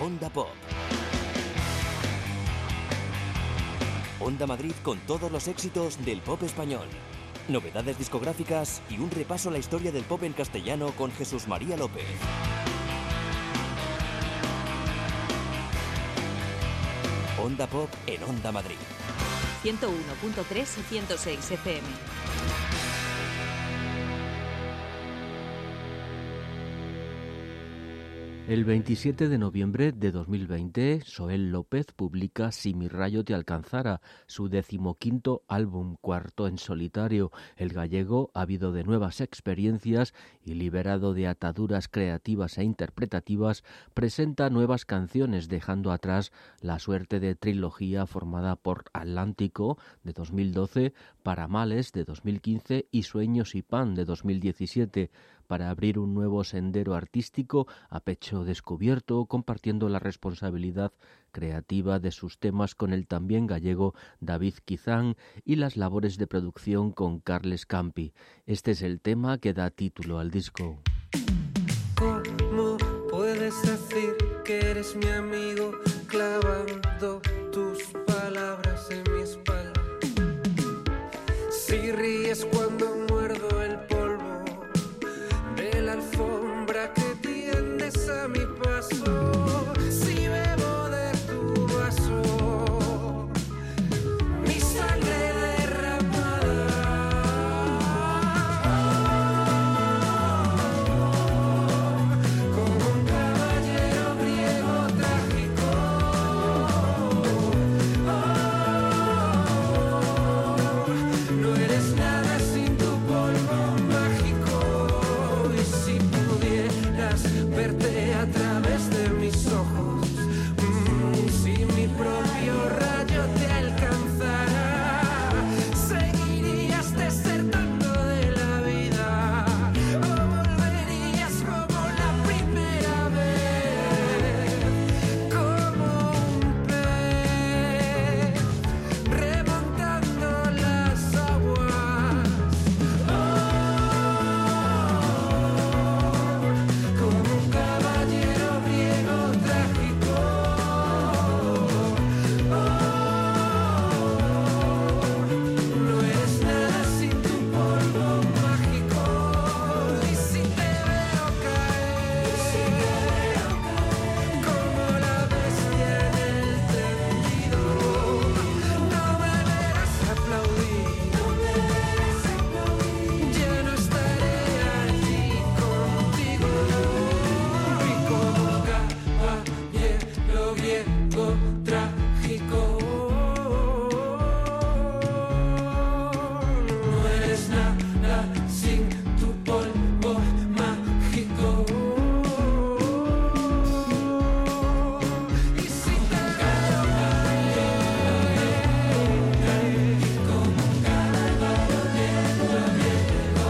Onda Pop. Onda Madrid con todos los éxitos del pop español. Novedades discográficas y un repaso a la historia del pop en castellano con Jesús María López. Onda Pop en Onda Madrid. 101.3 y 106 FM. El 27 de noviembre de 2020, Soel López publica Si mi rayo te alcanzara, su 15º álbum, cuarto en solitario. El gallego, ávido de nuevas experiencias y liberado de ataduras creativas e interpretativas, presenta nuevas canciones, dejando atrás la suerte de trilogía formada por Atlántico, de 2012, Paramales, de 2015 y Sueños y Pan, de 2017, para abrir un nuevo sendero artístico a pecho descubierto, compartiendo la responsabilidad creativa de sus temas con el también gallego David Quizán y las labores de producción con Carles Campi. Este es el tema que da título al disco. ¿Cómo puedes decir que eres mi amigo clavando tus palabras en mi espalda? Si ríes cuando muerdo el polvo de la alfombra que tiendes a mi paso, si bebo de tu vaso mi sangre derramada, como un caballero griego trágico, no eres nada sin tu polvo mágico, y si pudieras verte a través de mis ojos, si mi propio rayo te alcanzara, seguirías desertando de la vida o volverías como la primera vez, como un pez remontando las aguas, como un caballero griego trágico, no eres nada sin tu polvo mágico, y si te veo caer, como la bestia en el tendido, no me verás aplaudir, ya no estaré allí contigo, y como un caballero griego trágico, no eres nada sin tu polvo mágico, y si te veo caer, como un caballero griego,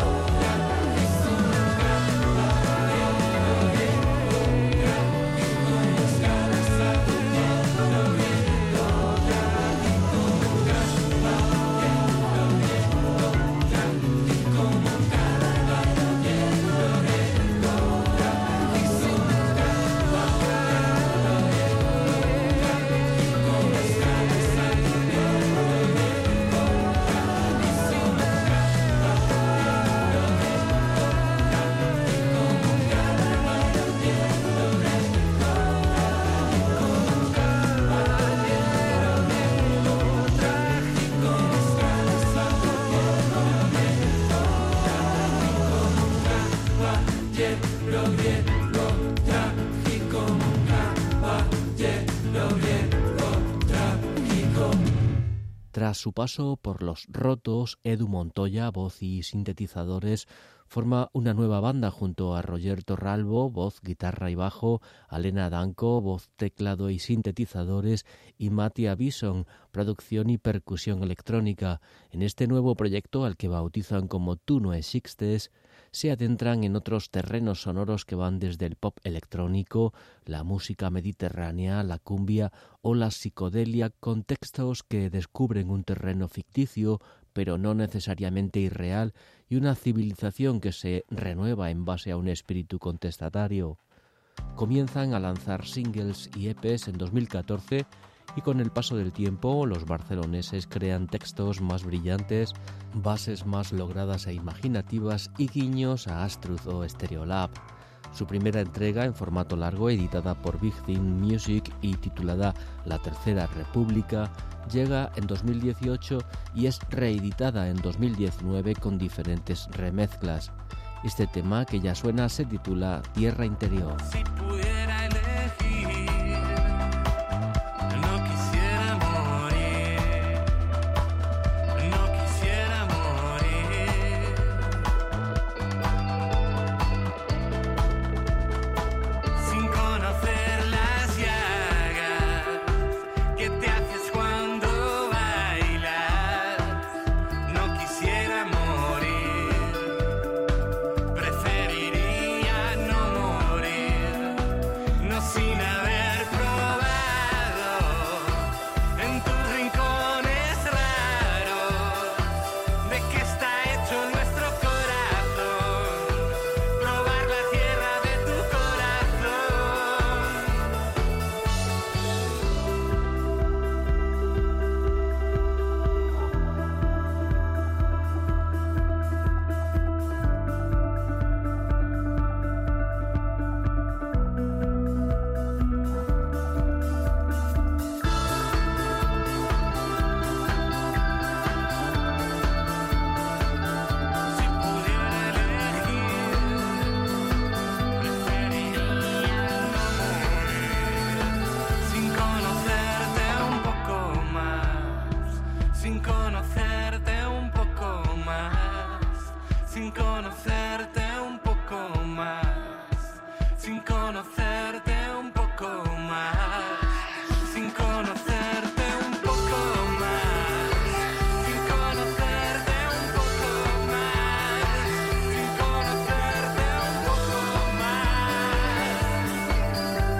caballero griego trágico, un caballero griego trágico. Tras su paso por Los Rotos, Edu Montoya, voz y sintetizadores, forma una nueva banda junto a Roger Torralbo, voz, guitarra y bajo, Alena Danco, voz, teclado y sintetizadores, y Mattia Bison, producción y percusión electrónica. En este nuevo proyecto, al que bautizan como Tú no existes, se adentran en otros terrenos sonoros que van desde el pop electrónico, la música mediterránea, la cumbia o la psicodelia, con textos que descubren un terreno ficticio, pero no necesariamente irreal, y una civilización que se renueva en base a un espíritu contestatario. Comienzan a lanzar singles y EPs en 2014 y con el paso del tiempo los barceloneses crean textos más brillantes, bases más logradas e imaginativas y guiños a Astruth o Stereolab. Su primera entrega en formato largo, editada por Big Thing Music y titulada La Tercera República, llega en 2018 y es reeditada en 2019 con diferentes remezclas. Este tema que ya suena se titula Tierra Interior. Si pudiera elegir, no quisiera morir, no quisiera morir. Sin conocer las llagas que te haces cuando bailas, no quisiera morir. Preferiría no morir, no sin haber probado en tus rincones raros de qué está hecho nuestro corazón, probar la tierra de tu corazón. Si pudiera elegir, preferiría no morir, sin conocerte un poco más, sin conocerte un poco más, sin conocerte un poco más, sin conocerte un poco más, sin conocerte un poco más, sin conocerte un poco más, sin conocerte un poco más.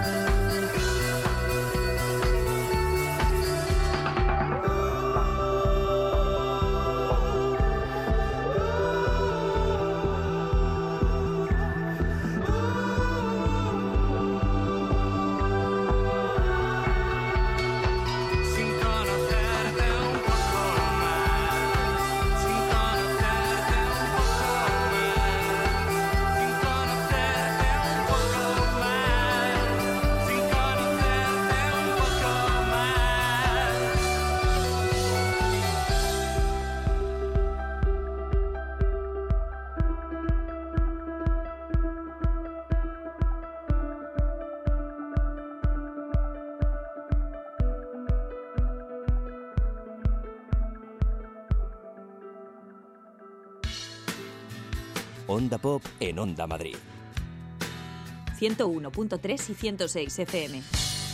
Sin conocerte un poco más, sin conocerte un poco más, sin conocerte un poco más, sin conocerte un poco Onda Pop en Onda Madrid. 101.3 y 106 FM.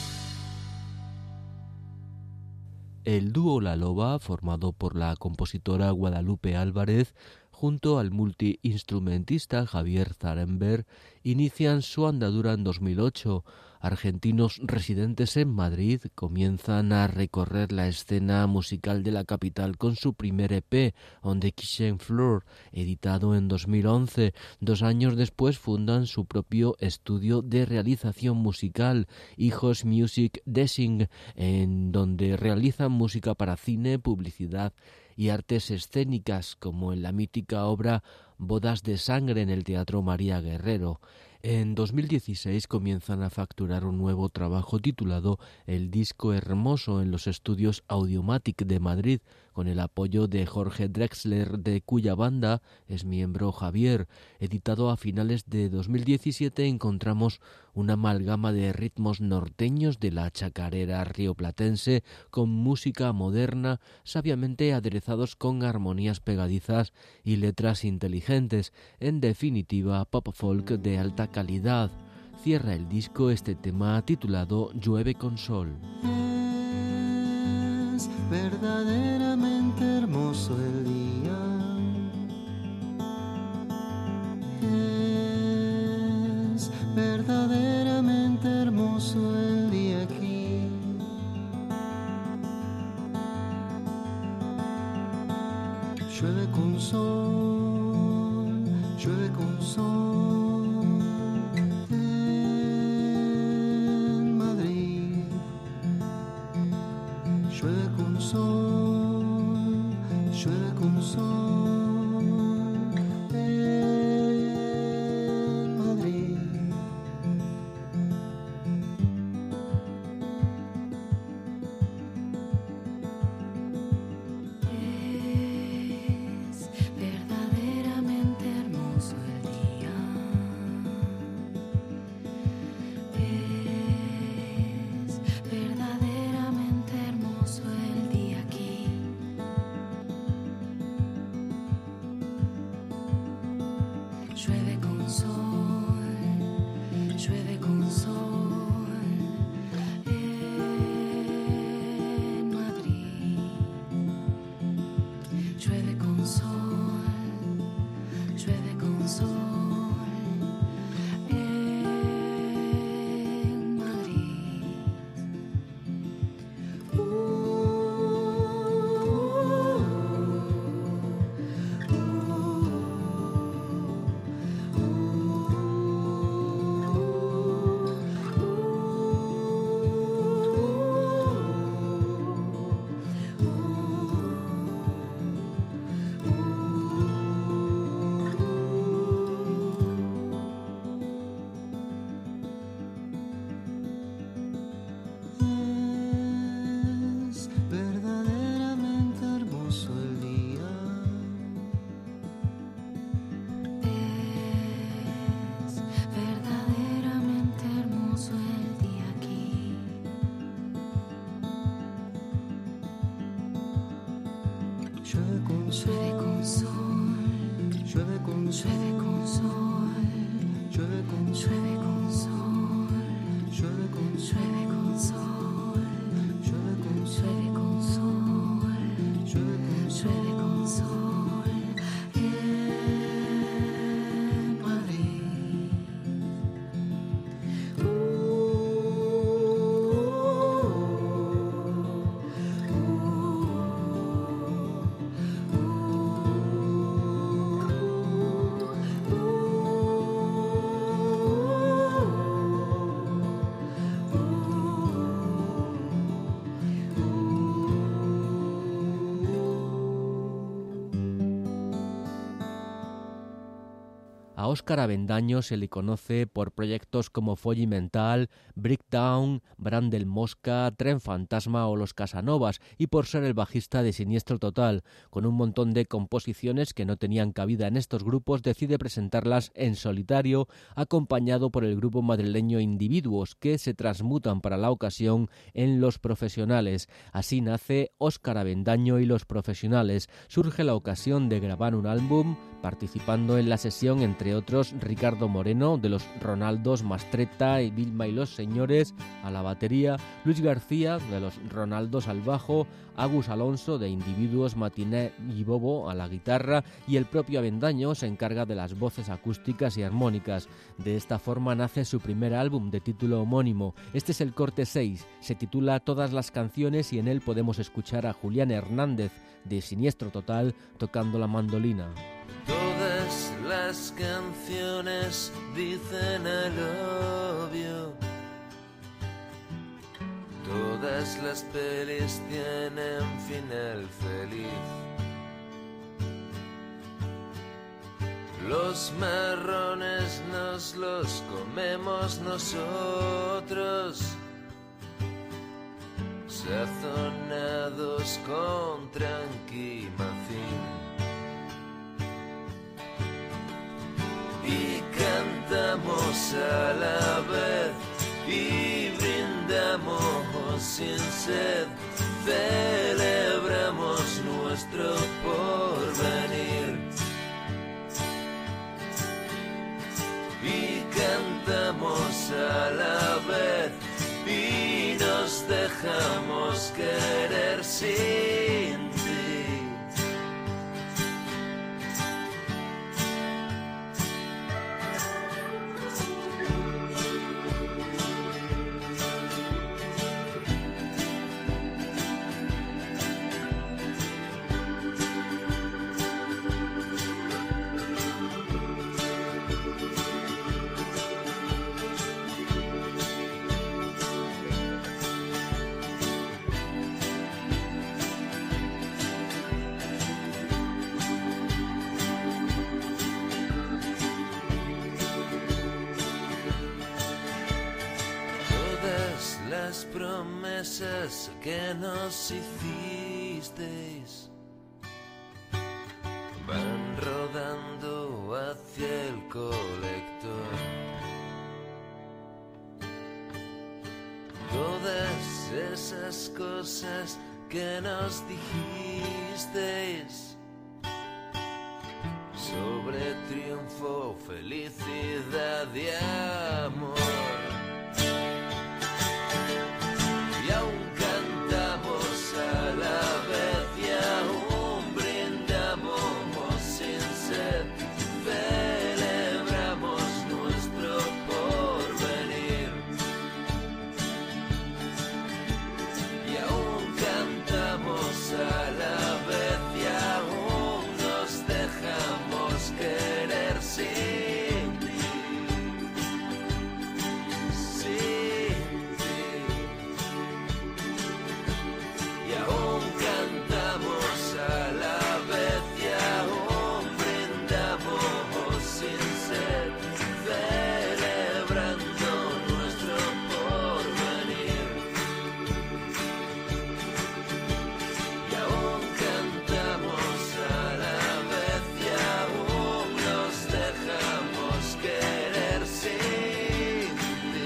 El dúo La Loba, formado por la compositora Guadalupe Álvarez junto al multiinstrumentista Javier Zarenberg, inician su andadura en 2008. Argentinos residentes en Madrid comienzan a recorrer la escena musical de la capital con su primer EP, On the Kitchen Floor, editado en 2011. 2 años después fundan su propio estudio de realización musical, Hijos Music Design, en donde realizan música para cine, publicidad y artes escénicas, como en la mítica obra Bodas de Sangre en el Teatro María Guerrero. En 2016 comienzan a facturar un nuevo trabajo titulado El Disco Hermoso en los estudios Audiomatic de Madrid, con el apoyo de Jorge Drexler, de cuya banda es miembro Javier. Editado a finales de 2017, encontramos una amalgama de ritmos norteños de la chacarera rioplatense con música moderna, sabiamente aderezados con armonías pegadizas y letras inteligentes, en definitiva pop folk de alta calidad. Cierra el disco este tema titulado Llueve con Sol. Es verdaderamente hermoso el día. Es verdaderamente hermoso el día aquí. Llueve con sol, llueve con sol. con sol en Madrid. Es verdaderamente hermoso el día. Es verdaderamente hermoso el día aquí. Llueve con sol en Madrid. Llueve con sol en Madrid. Es verdaderamente hermoso el día. Es verdaderamente hermoso el día aquí. Llueve con Llueve con sol, sol, llueve con llueve con sol, sol, llueve con llueve con sol, llueve con llueve con sol, llueve con llueve con sol, llueve con llueve con sol en Madrid. A Óscar Avendaño se le conoce por proyectos como Folly Mental, Breakdown, Brandel Mosca, Tren Fantasma o Los Casanovas, y por ser el bajista de Siniestro Total. Con un montón de composiciones que no tenían cabida en estos grupos, decide presentarlas en solitario, acompañado por el grupo madrileño Individuos, que se transmutan para la ocasión en Los Profesionales. Así nace Óscar Avendaño y Los Profesionales. Surge la ocasión de grabar un álbum, participando en la sesión, entre otros, Ricardo Moreno, de los Ronaldos, Mastretta y Vilma y los Señores, a la batería, Luis García, de los Ronaldos, al bajo, Agus Alonso, de Individuos, Matiné y Bobo, a la guitarra, y el propio Avendaño se encarga de las voces acústicas y armónicas. De esta forma nace su primer álbum de título homónimo. Este es el corte 6, se titula Todas las canciones y en él podemos escuchar a Julián Hernández, de Siniestro Total, tocando la mandolina. Todas las canciones dicen I love you. Todas las pelis tienen final feliz. Los marrones nos los comemos nosotros, sazonados con tranquimacín. Y cantamos a la vez y brindamos sin sed, celebramos nuestro porvenir. Y cantamos a la vez y nos dejamos querer sin ti. sonrisas que nos hicisteis van rodando hacia el colector. Todas esas cosas que nos dijisteis sobre triunfo, felicidad y amor. Y aún cantamos a la vez y aún brindamos sin sed, celebramos nuestro porvenir. Y aún cantamos a la vez y aún nos dejamos querer sin ti, sin ti. Y aún cantamos a la vez y aún brindamos sin sed, celebrando nuestro porvenir. Y aún cantamos a la vez y aún nos dejamos querer sin ti.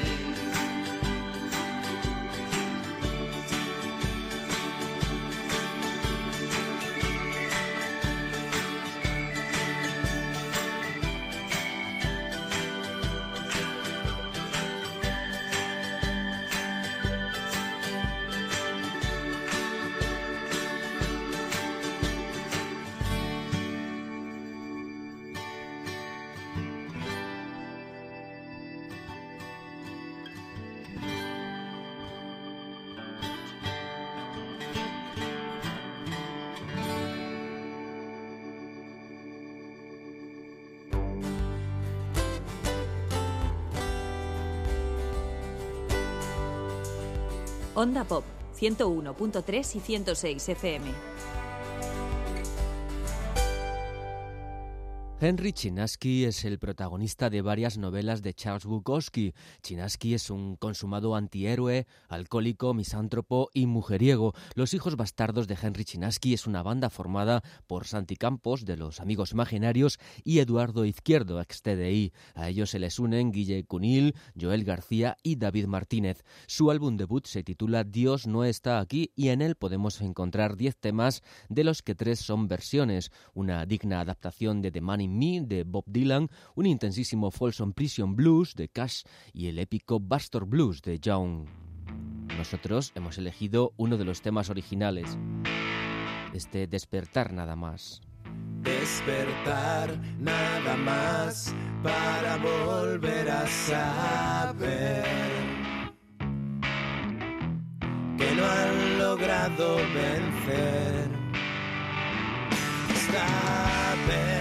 Onda Pop, 101.3 y 106 FM. Henry Chinaski es el protagonista de varias novelas de Charles Bukowski. Chinaski es un consumado antihéroe, alcohólico, misántropo y mujeriego. Los hijos bastardos de Henry Chinaski es una banda formada por Santi Campos, de los Amigos Imaginarios, y Eduardo Izquierdo, ex-TDI. A ellos se les unen Guille Cunil, Joel García y David Martínez. Su álbum debut se titula Dios no está aquí y en él podemos encontrar 10 temas, de los que 3 son versiones. Una digna adaptación de The Man in Me de Bob Dylan, un intensísimo Folsom Prison Blues de Cash y el épico Bastor Blues de Young. Nosotros hemos elegido uno de los temas originales, este Despertar nada más. Despertar nada más para volver a saber que no han logrado vencer. Saber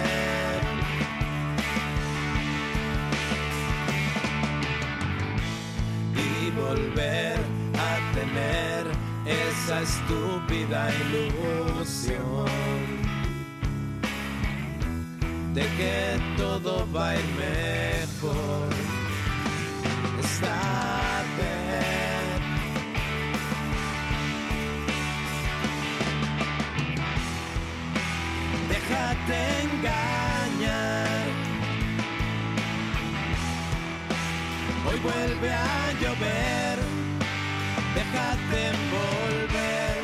y volver a tener esa estúpida ilusión de que todo va a ir mejor. Saber déjate engañar. Hoy vuelve a llover, déjate envolver.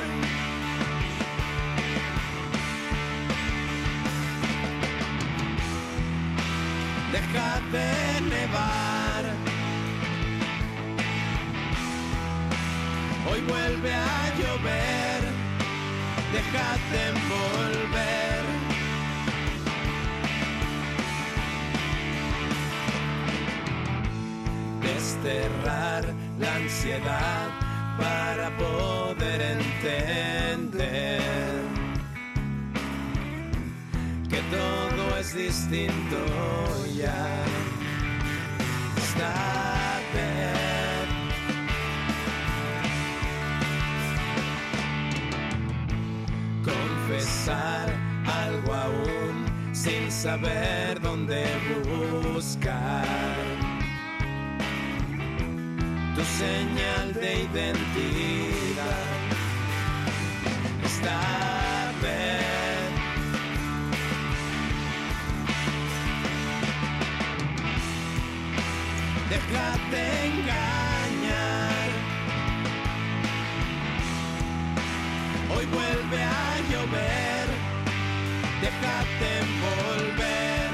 Deja de nevar. Hoy vuelve a llover, déjate envolver. Desterrar la ansiedad para poder entender que todo es distinto ya. Saber confesar algo aún sin saber dónde buscar tu señal de identidad. esta vez. Déjate engañar. Hoy vuelve a llover. Déjate envolver.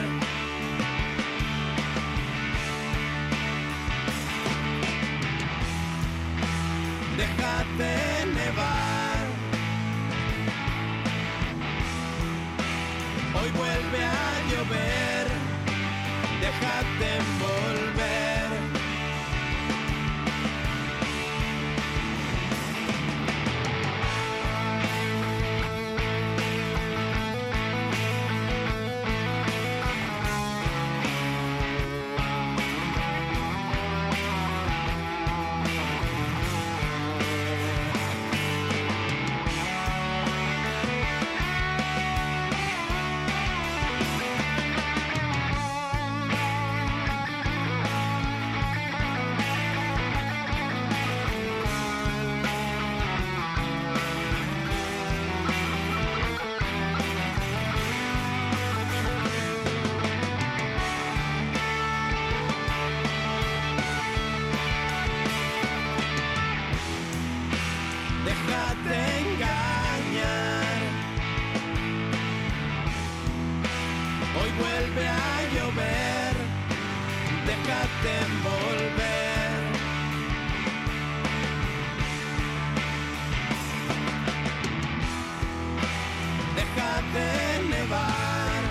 Déjate nevar. Hoy vuelve a llover. Déjate envolver. Déjate engañar. Hoy vuelve a llover. Déjate envolver. Déjate nevar.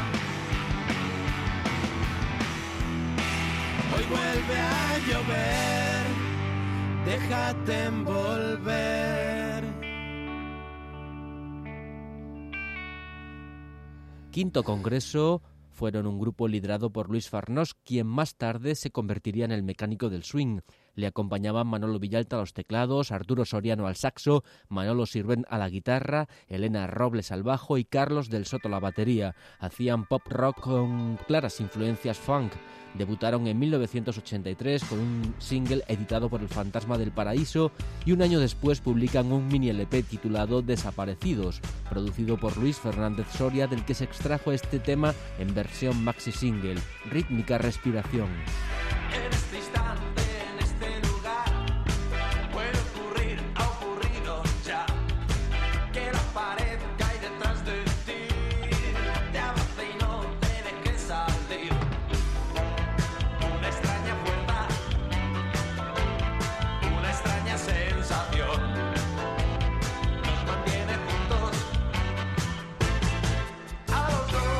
Hoy vuelve a llover. Déjate envolver. Quinto Congreso fueron un grupo liderado por Luis Farnós, quien más tarde se convertiría en el mecánico del swing. Le acompañaban Manolo Villalta a los teclados, Arturo Soriano al saxo, Manolo Sirvent a la guitarra, Elena Robles al bajo y Carlos del Soto a la batería. Hacían pop rock con claras influencias funk. Debutaron en 1983 con un single editado por El Fantasma del Paraíso y un año después publican un mini LP titulado Desaparecidos, producido por Luis Fernández Soria, del que se extrajo este tema en versión maxi single, Rítmica Respiración. En este instante, en este lugar, puede ocurrir, ha ocurrido ya, que la pared cae detrás de ti, te abrace y no te dejes salir. Una extraña fuerza, una extraña sensación, nos mantiene juntos a los dos.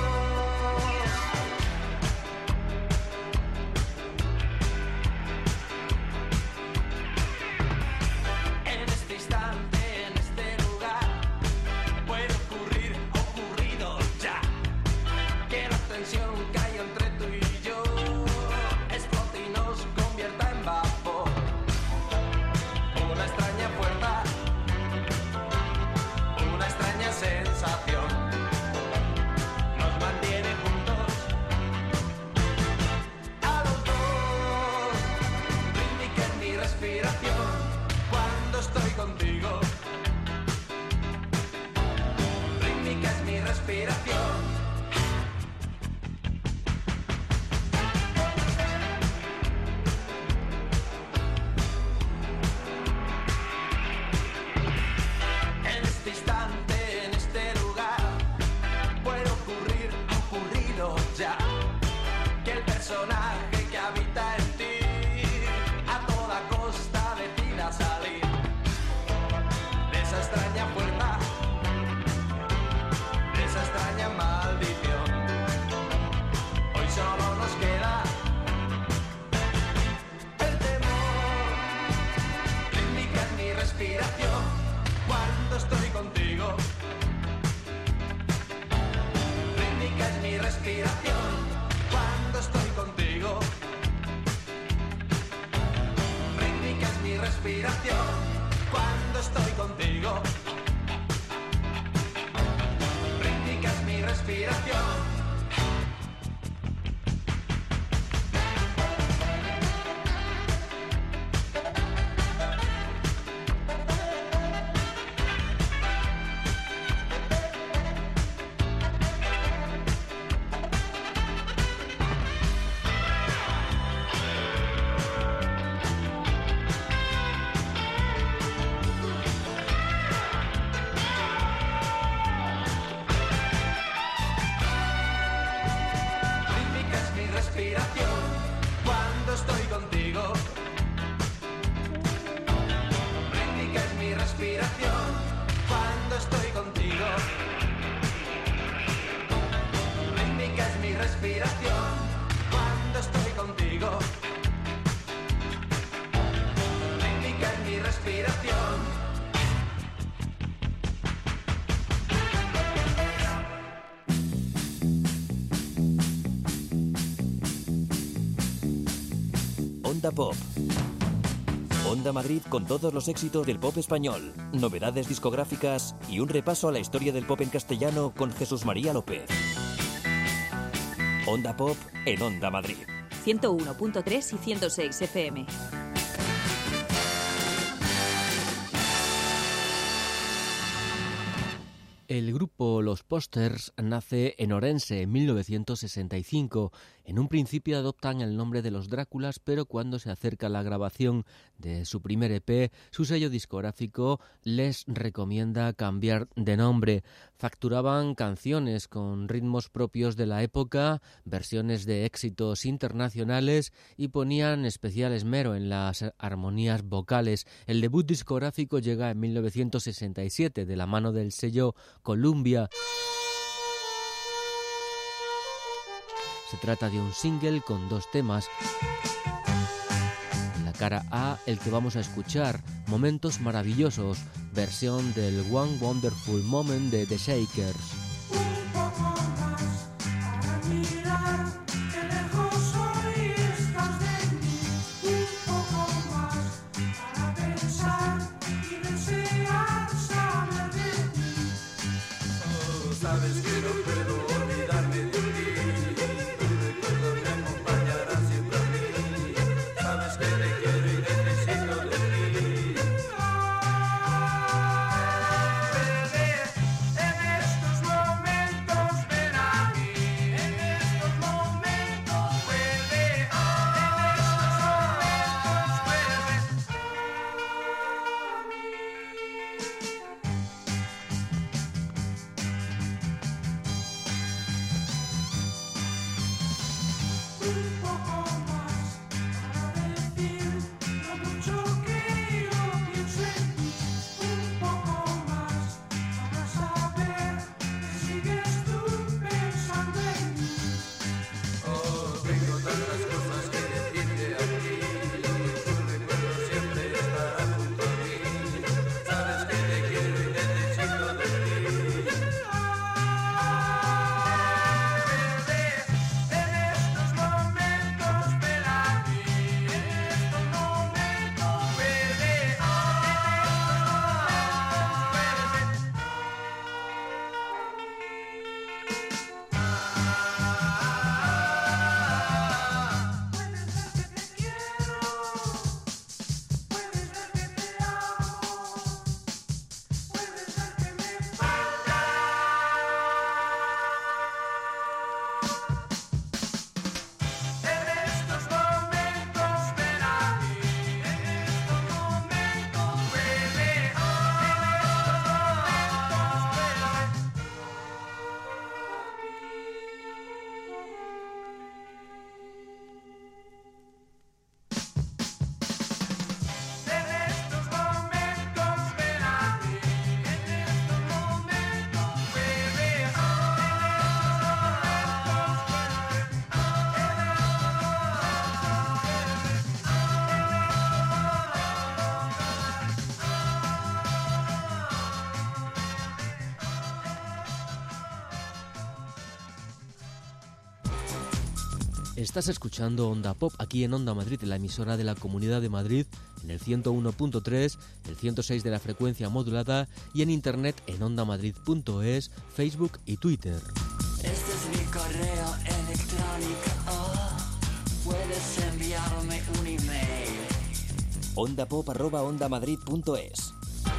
En este instante, en este lugar, puede ocurrir, ha ocurrido ya, que la tensión que hay entre tú y yo explote y nos convierta en vapor. Una extraña fuerza, una extraña sensación, nos mantiene juntos a los dos. Rítmica es mi respiración cuando estoy contigo. Rítmica es mi respiración. En este instante, en este lugar, puede ocurrir, ha ocurrido ya, que el personaje que habita en ti a toda costa decida salir de esa extraña puerta, de esa extraña maldición. Hoy solo nos queda el temor. Rítmica es mi respiración cuando estoy contigo. Rítmica es mi respiración cuando estoy contigo. Rítmica es mi respiración cuando estoy contigo. Rítmica es mi respiración. respiración cuando estoy contigo. Rítmica en mi respiración. Onda Pop. Onda Madrid con todos los éxitos del pop español, novedades discográficas y un repaso a la historia del pop en castellano con Jesús María López. Onda Pop en Onda Madrid. 101.3 y 106 FM. El grupo Los Posters nace en Orense en 1965. En un principio adoptan el nombre de Los Dráculas, pero cuando se acerca la grabación de su primer EP, su sello discográfico les recomienda cambiar de nombre. Facturaban canciones con ritmos propios de la época, versiones de éxitos internacionales y ponían especial esmero en las armonías vocales. El debut discográfico llega en 1967 de la mano del sello Columbia. Se trata de un single con 2 temas. En la cara A, el que vamos a escuchar, Momentos Maravillosos, versión del One Wonderful Moment de The Shakers. Estás escuchando Onda Pop aquí en Onda Madrid, la emisora de la Comunidad de Madrid, en el 101.3, el 106 de la frecuencia modulada y en internet en ondamadrid.es, Facebook y Twitter. Este es mi correo electrónico. Puedes enviarme un email. ondapop@ondamadrid.es.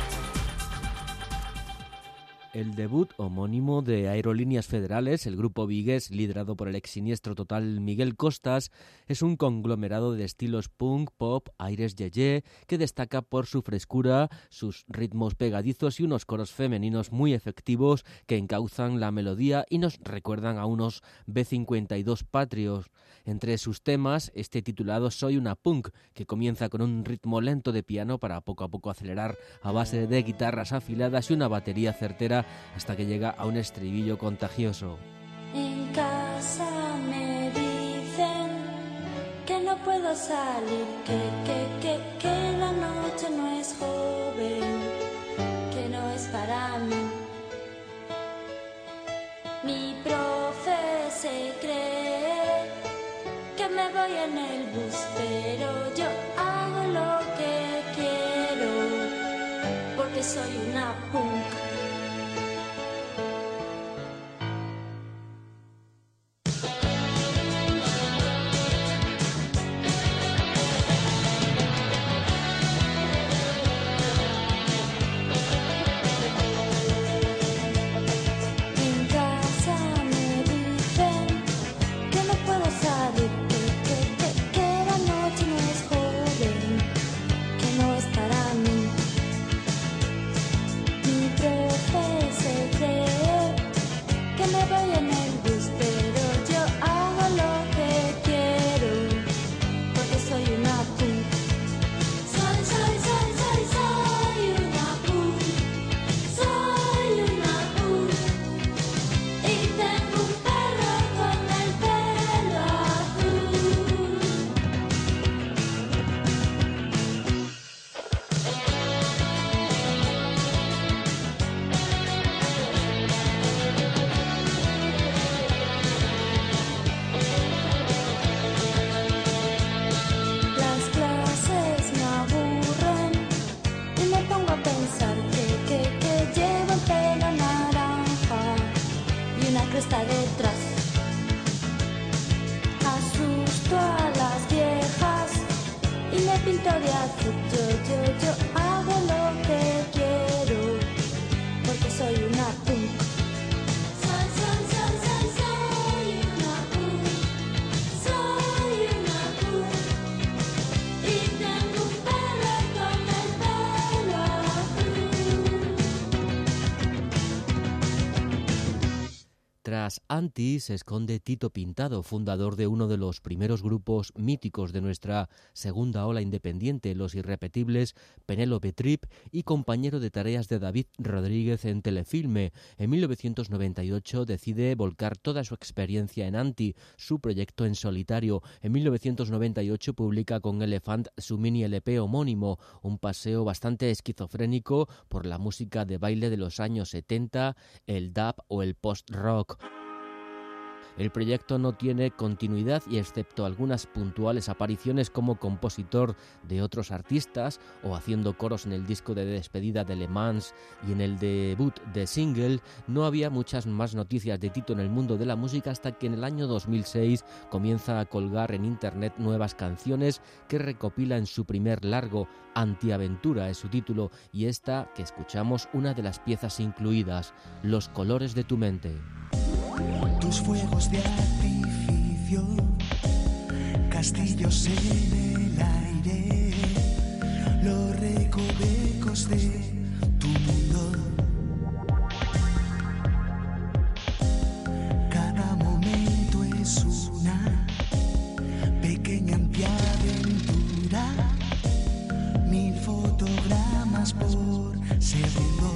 El debut homónimo de Aerolíneas Federales, el grupo vigués liderado por el exsiniestro total Miguel Costas, es un conglomerado de estilos punk, pop, aires yeye, que destaca por su frescura, sus ritmos pegadizos y unos coros femeninos muy efectivos que encauzan la melodía y nos recuerdan a unos B-52 patrios. Entre sus temas, este titulado Soy una punk, que comienza con un ritmo lento de piano para poco a poco acelerar a base de guitarras afiladas y una batería certera hasta que llega a un estribillo contagioso. En casa me puedo salir, que la noche no es joven, que no es para mí. Mi profe se cree que me voy en el bus, pero yo hago lo que quiero, porque soy una punk. Tras Anti se esconde Tito Pintado, fundador de uno de los primeros grupos míticos de nuestra segunda ola independiente, Los Irrepetibles, Penélope Trip, y compañero de tareas de David Rodríguez en Telefilme. En 1998 decide volcar toda su experiencia en Anti, su proyecto en solitario. En 1998 publica con Elephant su mini LP homónimo, un paseo bastante esquizofrénico por la música de baile de los años 70, el dub o el post-rock. El proyecto no tiene continuidad y, excepto algunas puntuales apariciones como compositor de otros artistas o haciendo coros en el disco de despedida de Le Mans y en el debut de Single, no había muchas más noticias de Tito en el mundo de la música hasta que en el año 2006 comienza a colgar en internet nuevas canciones que recopila en su primer largo, Antiaventura es su título, y esta que escuchamos, una de las piezas incluidas, Los colores de tu mente. Tus fuegos de artificio, castillos en el aire, los recovecos de tu mundo. Cada momento es una pequeña antiaventura, 1000 fotogramas por segundo.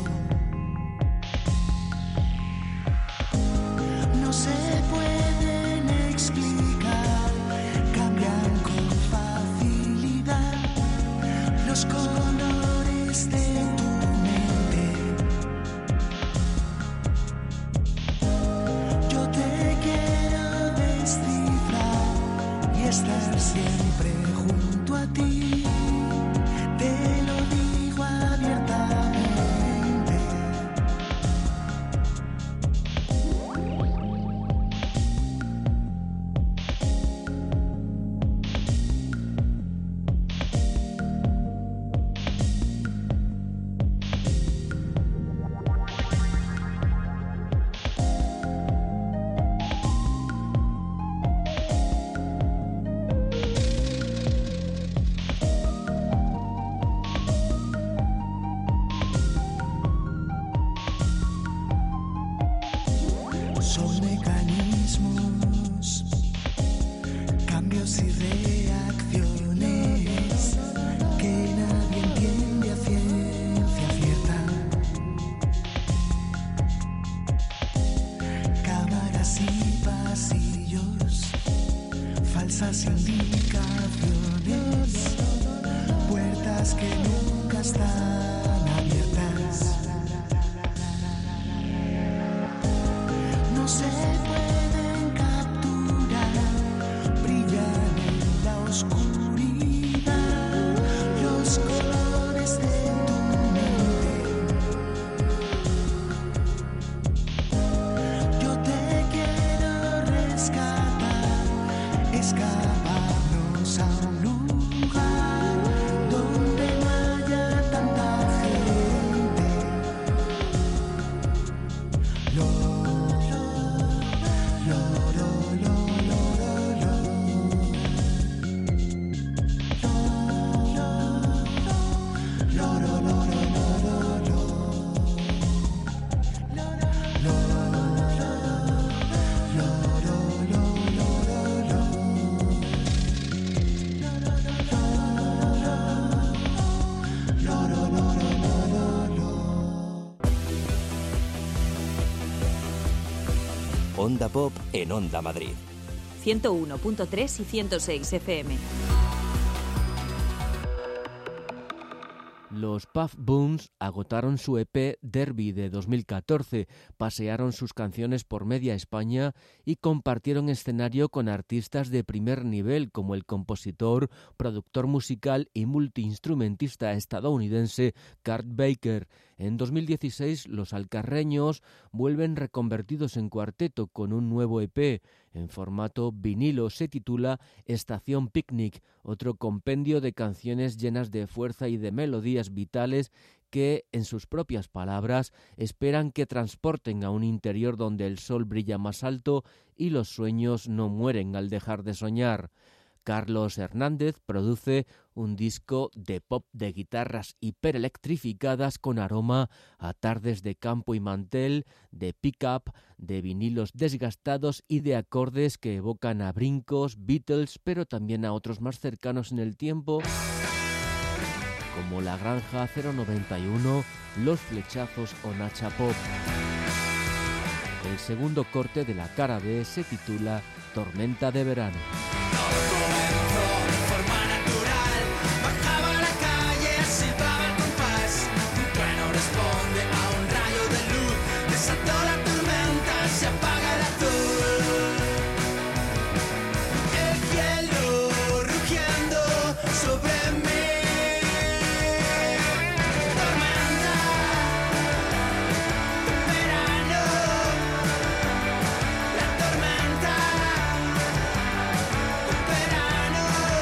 No se pueden explicar, cambian con facilidad los colores de tu mente. Yo te quiero descifrar y estar siempre junto a ti, te lo digo abiertamente. Son mecanismos, cambios y reacciones que nadie entiende a ciencia cierta. Cámaras y pasillos, falsas indicaciones. puertas que nunca están abiertas. No se pueden capturar, brillan en la oscuridad los colores de tu mente. Yo te quiero rescatar, escaparnos a un lugar donde no haya tanta gente. Lo, lo, lo, lo, lo, lo, lo. Lo, lo, lo, lo, lo, lo. Onda Pop en Onda Madrid. 101.3 y 106 FM. Los Puff Booms agotaron su EP Derby de 2014, pasearon sus canciones por media España y compartieron escenario con artistas de primer nivel como el compositor, productor musical y multiinstrumentista estadounidense Curt Baker. En 2016 los alcarreños vuelven reconvertidos en cuarteto con un nuevo EP. En formato vinilo se titula Estación Picnic, otro compendio de canciones llenas de fuerza y de melodías vitales que, en sus propias palabras, esperan que transporten a un interior donde el sol brilla más alto y los sueños no mueren al dejar de soñar. Carlos Hernández produce un disco de pop de guitarras hiperelectrificadas con aroma a tardes de campo y mantel, de pick-up, de vinilos desgastados y de acordes que evocan a Brincos, Beatles, pero también a otros más cercanos en el tiempo, como La Granja 091, Los Flechazos o Nacha Pop. El segundo corte de la cara B se titula Tormenta de verano. Responde a un rayo de luz, desató la tormenta, se apaga el azul. El cielo rugiendo sobre mí. Tormenta de verano, la tormenta de verano.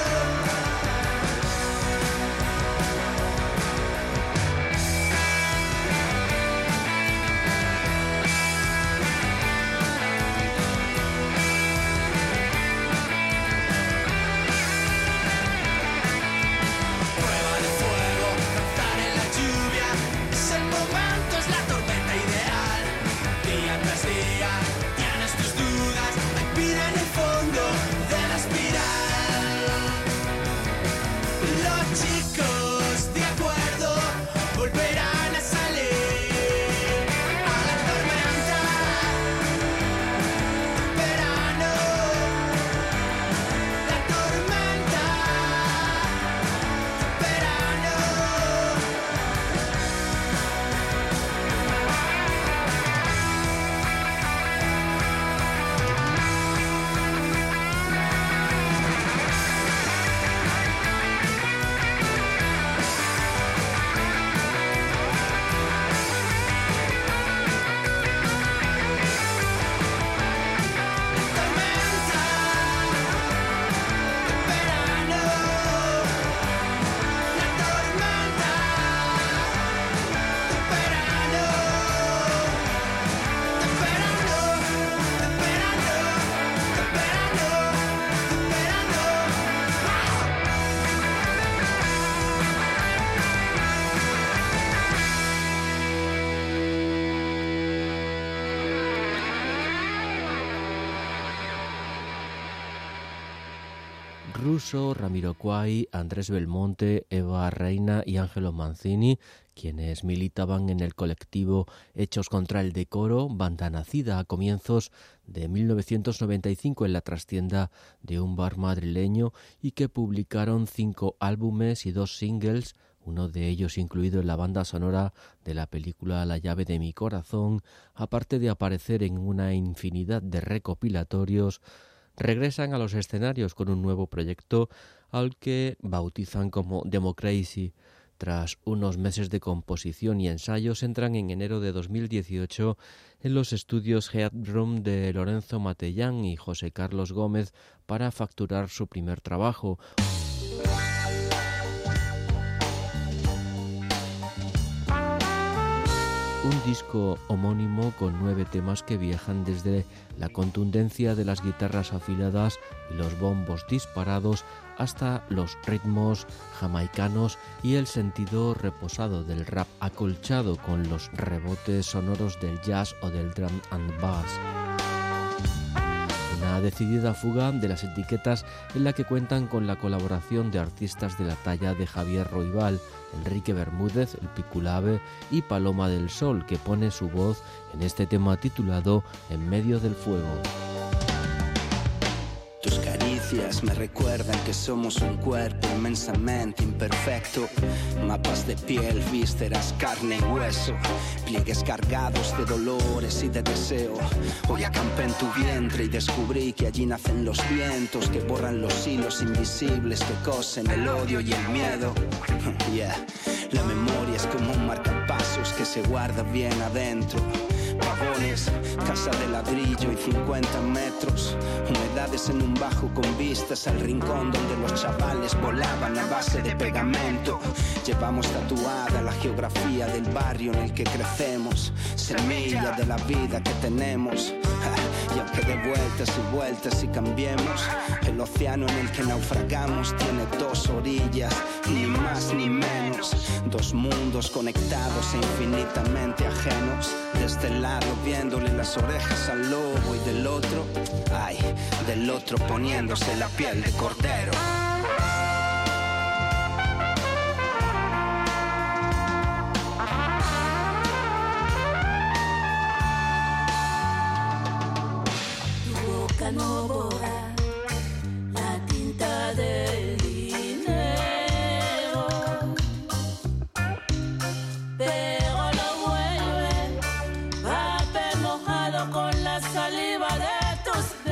Russo, Ramiro Quay, Andrés Belmonte, Eva Reina y Ángelo Mancini, quienes militaban en el colectivo Hechos contra el Decoro, banda nacida a comienzos de 1995 en la trastienda de un bar madrileño y que publicaron 5 álbumes y 2 singles, uno de ellos incluido en la banda sonora de la película La llave de mi corazón, aparte de aparecer en una infinidad de recopilatorios, regresan a los escenarios con un nuevo proyecto al que bautizan como Democracy. Tras unos meses de composición y ensayos, entran en enero de 2018 en los estudios Headroom de Lorenzo Matellán y José Carlos Gómez para facturar su primer trabajo. Un disco homónimo con 9 temas que viajan desde la contundencia de las guitarras afiladas y los bombos disparados hasta los ritmos jamaicanos y el sentido reposado del rap acolchado con los rebotes sonoros del jazz o del drum and bass. Una decidida fuga de las etiquetas en la que cuentan con la colaboración de artistas de la talla de Javier Roibal, Enrique Bermúdez, El Piculave y Paloma del Sol, que pone su voz en este tema titulado En medio del fuego. Tus caricias me recuerdan que somos un cuerpo inmensamente imperfecto. Mapas de piel, vísceras, carne y hueso. Pliegues cargados de dolores y de deseo. Hoy acampé en tu vientre y descubrí que allí nacen los vientos que borran los hilos invisibles que cosen el odio y el miedo. Yeah. La memoria es como un marcapasos que se guarda bien adentro. Pavones, casa de ladrillo y 50 metros. Humedades en un bajo con vistas al rincón donde los chavales volaban a base de pegamento. Llevamos tatuada la geografía del barrio en el que crecemos, semilla de la vida que tenemos. Y aunque de vueltas y vueltas y cambiemos, el océano en el que naufragamos tiene 2 orillas, ni más ni menos. 2 mundos conectados e infinitamente ajenos. De este lado viéndole las orejas al lobo y del otro, ay, del otro poniéndose la piel de cordero. No borra la tinta del dinero, pero lo vuelve papel mojado con la saliva de tus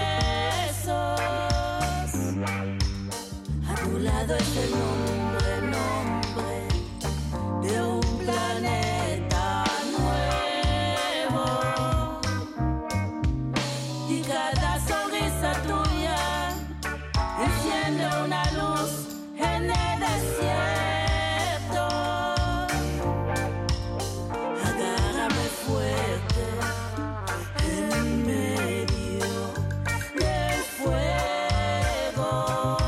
besos. A tu lado es el nombre de un planeta nuevo. Y cada sonrisa tuya enciende una luz en el desierto. Agárrame fuerte en medio del fuego,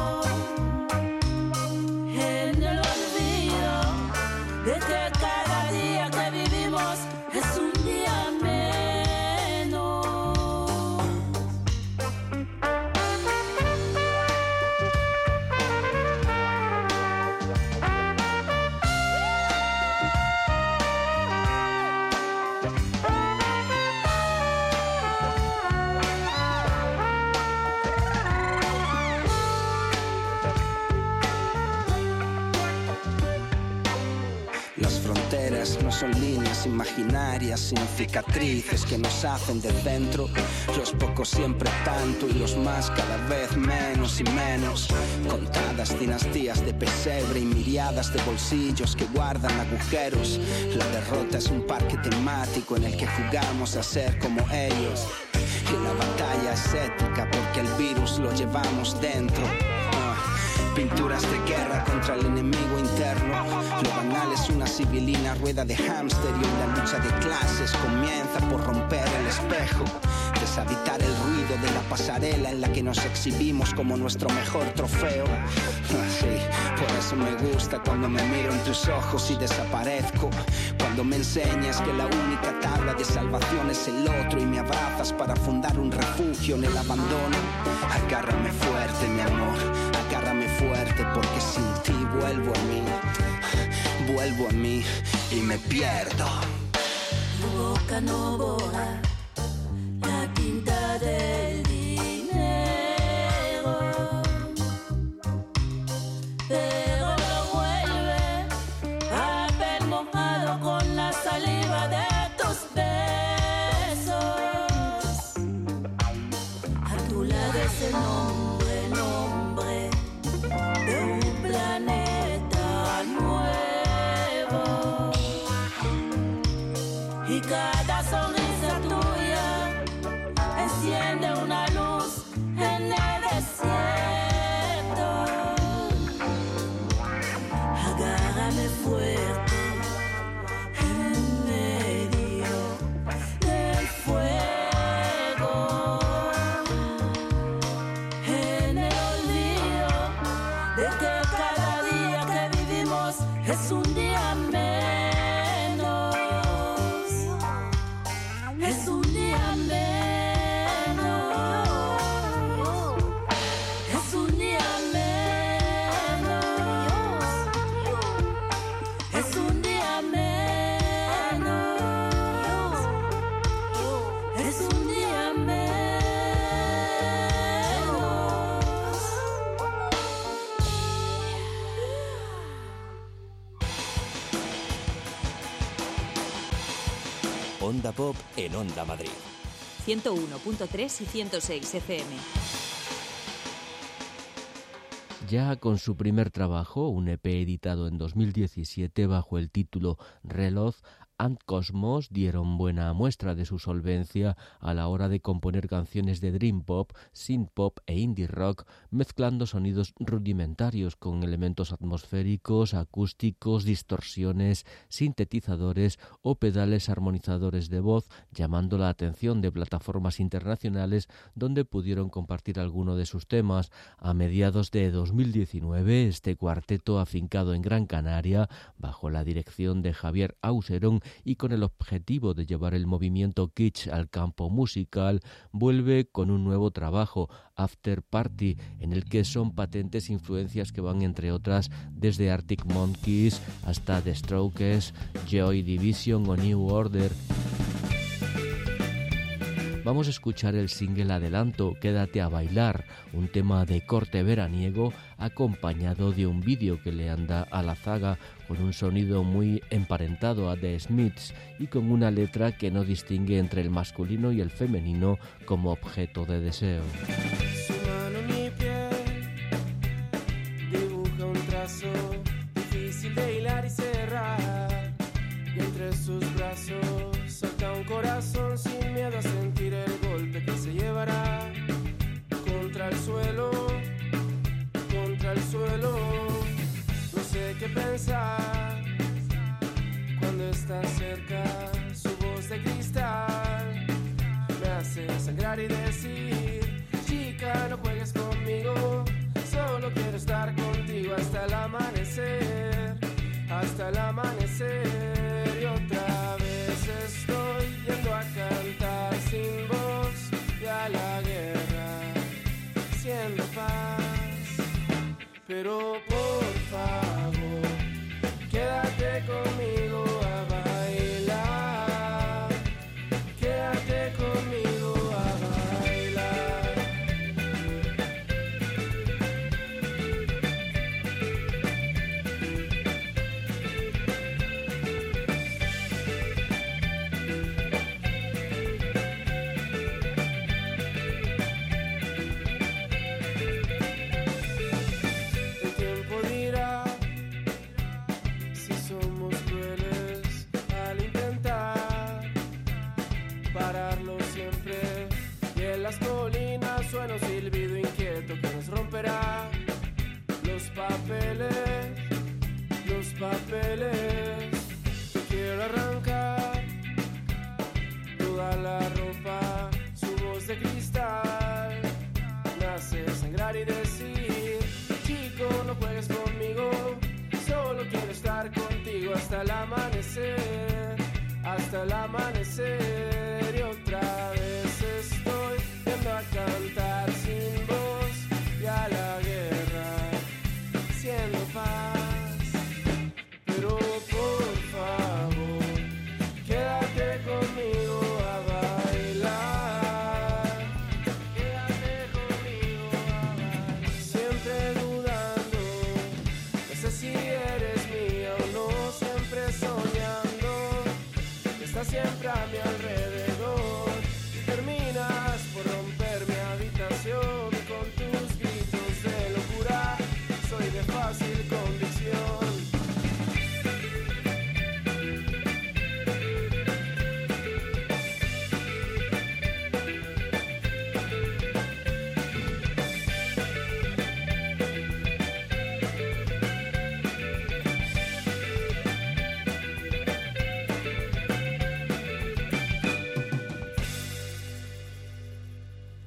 en el olvido de que cada día que vivimos es un día menos. Las fronteras no son líneas imaginarias, sino cicatrices que nos hacen de centro. Los pocos siempre tanto y los más cada vez menos y menos. Contadas dinastías de pesebre y miriadas de bolsillos que guardan agujeros. La derrota es un parque temático en el que jugamos a ser como ellos. Y la batalla es ética porque el virus lo llevamos dentro. Pinturas de guerra contra el enemigo interno. Lo banal es una civilina rueda de hámster y hoy la lucha de clases comienza por romper el espejo. Deshabitar el ruido de la pasarela en la que nos exhibimos como nuestro mejor trofeo. Sí, por eso me gusta cuando me miro en tus ojos y desaparezco. Cuando me enseñas que la única tabla de salvación es el otro y me abrazas para fundar un refugio en el abandono. Agárrame fuerte, mi amor, agárrame fuerte porque sin ti vuelvo a mí y me pierdo. Tu boca no borra la tinta del dinero, pero lo vuelve el nombre de un planeta nuevo. Y cada sonrisa tuya enciende una luz en el desierto. Agárrame fuerte en medio del fuego, en el olvido de que cada día que vivimos es un día menos, es un día menos, es un día menos, es un día menos, es un día menos. Onda Pop en Onda Madrid. 101.3 y 106 FM. Ya con su primer trabajo, un EP editado en 2017 bajo el título Reloj, and Cosmos dieron buena muestra de su solvencia a la hora de componer canciones de dream pop, synth pop e indie rock, mezclando sonidos rudimentarios con elementos atmosféricos, acústicos, distorsiones, sintetizadores o pedales armonizadores de voz, llamando la atención de plataformas internacionales donde pudieron compartir alguno de sus temas. A mediados de 2019, este cuarteto afincado en Gran Canaria, bajo la dirección de Javier Auserón, y con el objetivo de llevar el movimiento kitsch al campo musical, vuelve con un nuevo trabajo, After Party, en el que son patentes influencias que van, entre otras, desde Arctic Monkeys hasta The Strokes, Joy Division o New Order. Vamos a escuchar el single adelanto, Quédate a bailar, un tema de corte veraniego acompañado de un vídeo que le anda a la zaga con un sonido muy emparentado a The Smiths y con una letra que no distingue entre el masculino y el femenino como objeto de deseo. Su mano en mi piel dibuja un trazo difícil de hilar y cerrar, y entre sus brazos salta un corazón sin miedo a sentir el golpe que se llevará contra el suelo, contra el suelo. No sé qué pensar cuando estás cerca, su voz de cristal me hace sangrar y decir: chica, no juegues conmigo, solo quiero estar contigo hasta el amanecer, hasta el amanecer. Y otra vez estoy yendo a cantar sin voz y a la guerra siendo paz. Pero por favor, quédate conmigo a bailar, quédate conmigo a bailar. El tiempo dirá si somos crueles al intentar pararlo siempre, y en las colinas suena un silbido inquieto que nos romperá los papeles, los papeles. Te quiero arrancar toda la ropa, su voz de cristal me hace sangrar y decir: chico, no juegues conmigo, solo quiero estar contigo hasta el amanecer, hasta el amanecer. Y otra vez estoy yendo a cantar sin voz y a la guerra siendo paz. Pero por favor, quédate conmigo a bailar, quédate conmigo a bailar. Siempre dudando, no sé si eres mía o no, siempre soñando que estás siempre a mi alrededor, y terminas por romper mi habitación.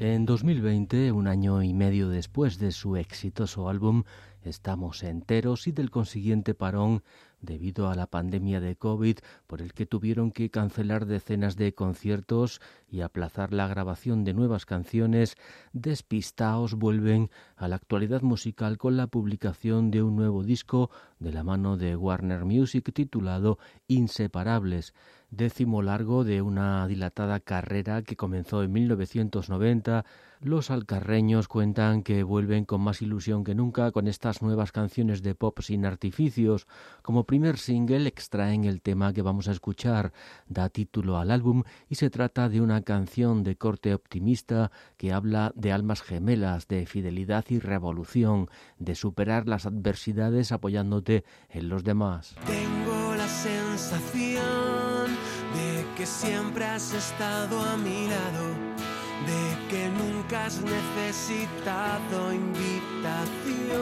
En 2020, un año y medio después de su exitoso álbum, estamos enteros y del consiguiente parón debido a la pandemia de COVID, por el que tuvieron que cancelar decenas de conciertos y aplazar la grabación de nuevas canciones, Despistaos vuelven a la actualidad musical con la publicación de un nuevo disco de la mano de Warner Music titulado Inseparables, 10º largo de una dilatada carrera que comenzó en 1990. Los alcarreños cuentan que vuelven con más ilusión que nunca con estas nuevas canciones de pop sin artificios. Como primer single extraen el tema que vamos a escuchar, da título al álbum y se trata de una canción de corte optimista que habla de almas gemelas, de fidelidad y revolución, de superar las adversidades apoyándote en los demás. Tengo la sensación de que siempre has estado a mi lado, de que nunca has necesitado invitación,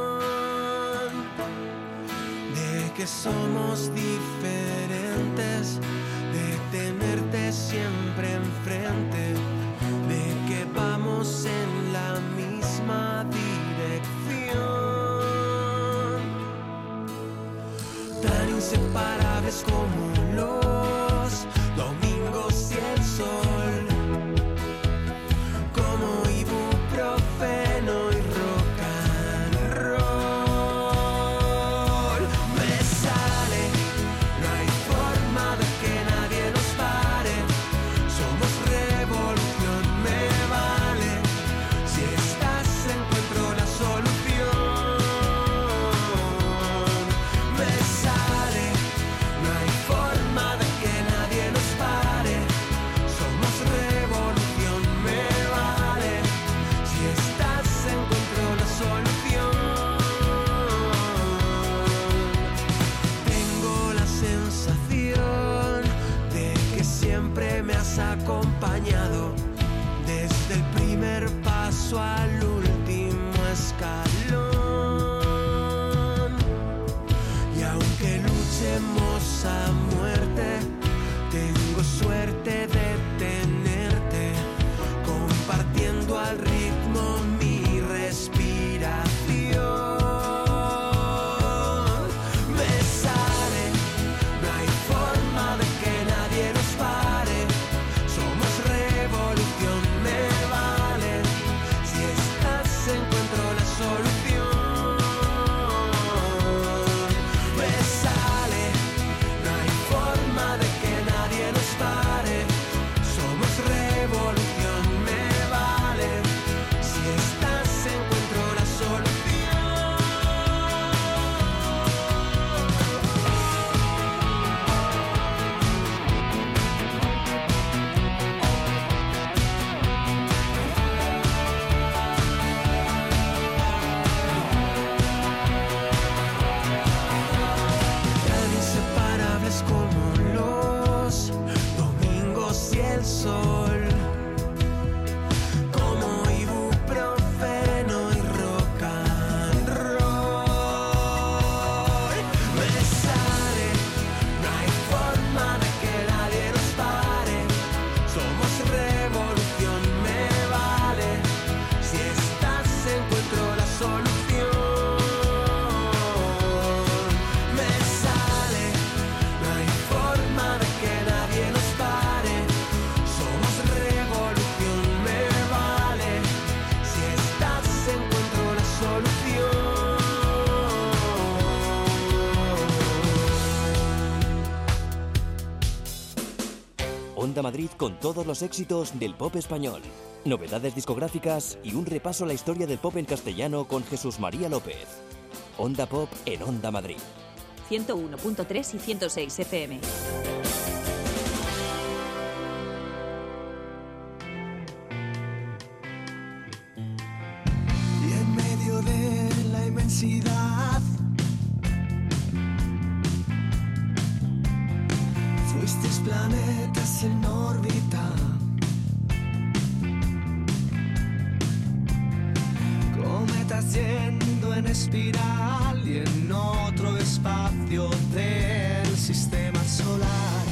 de que somos diferentes, de tenerte siempre enfrente, de que vamos en la misma dirección, tan inseparables como los domingos y el sol, como ibuprofeno y rock and roll. Me sale, no hay forma de que nadie nos pare. Somos revolución, me vale. Si estás encuentro la solución. Me sale, no hay forma de que nadie nos pare. Somos revolución, me vale. Si estás encuentro la solución. Tengo la sensación de que siempre me has acompañado, desde el primer paso al último escalón. Y aunque luchemos a muerte, tengo suerte de tenerte, compartiendo al ritmo mi respiración. Me sale, no hay forma de que nadie nos pare. Somos revolución, me vale. Si estás encuentro la solución. Me sale, no hay forma de que nadie nos pare. Somos revolución, me vale. Si estás encuentro la solución. Tan inseparables como los domingos y el sol, como ibuprofeno y rock and roll. Me sale, no hay forma de que nadie nos pare. Somos revolución, me vale. Si estás encuentro la solución. Me sale, no hay forma de que nadie nos pare. Somos revolución, me vale. Si estás encuentro la solución. Onda Madrid con todos los éxitos del pop español, novedades discográficas y un repaso a la historia del pop en castellano con Jesús María López. Onda Pop en Onda Madrid. 101.3 y 106 FM. Y en medio de la inmensidad fuisteis planetas en órbita, cometas yendo en espiral y en otro espacio del sistema solar.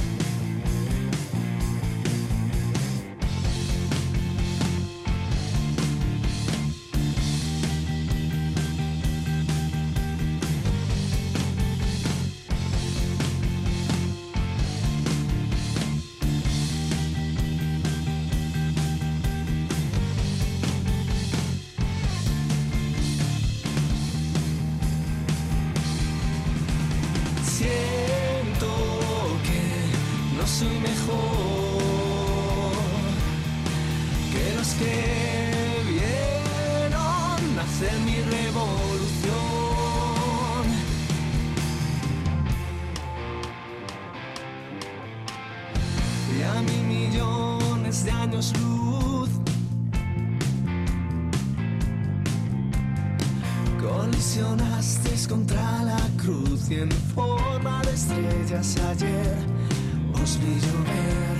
colisionasteis contra la cruz y en forma de estrellas ayer os vi llover.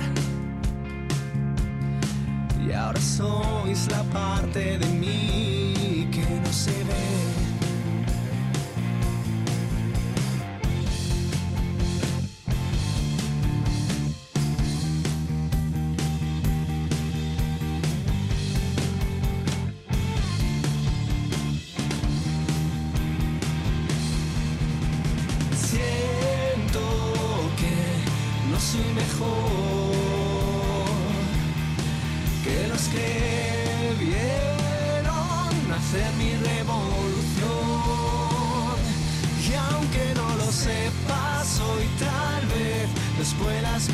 Y ahora sois la parte de mí que no se ve. Siento que no soy mejor que los que vieron nacer mi revolución. Y aunque no lo sepas hoy, tal vez los puedas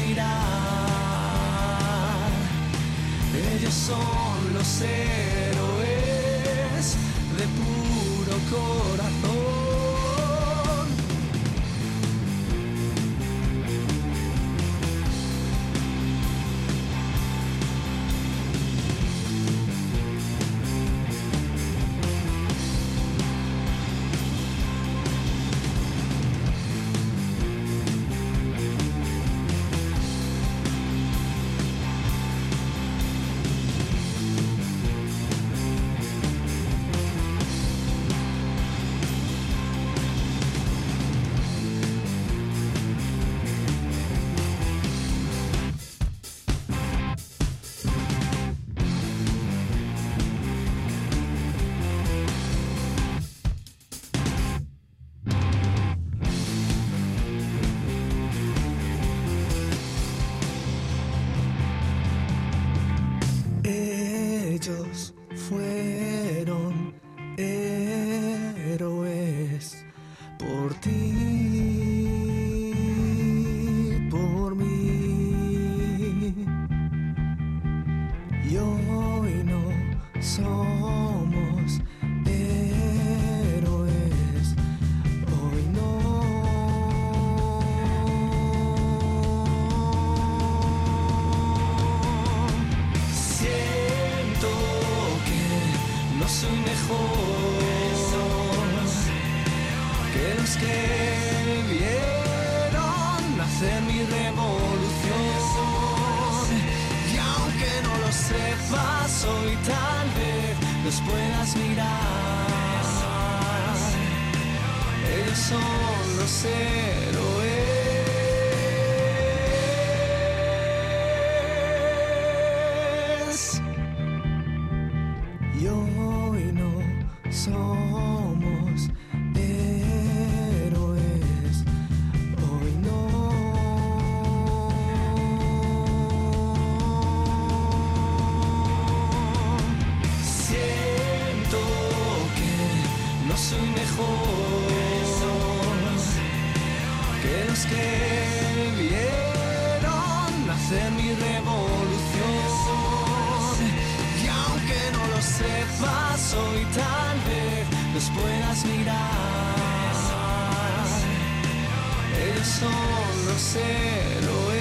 mirar. Ellos son los héroes de puro corazón. Ellos fueron héroes por ti, por mí. Y hoy no somos héroes, hoy no. Siento que no soy mejor que los que vieron nacer mi revolución. Y aunque no lo sepas hoy, tal vez los puedas mirar. Ellos son los héroes. Y hoy no somos héroes, hoy no. Siento que no soy mejor que los que vieron nacer mi revolución. Y aunque no lo sepas hoy, tal vez los puedas mirar. Ellos son los héroes.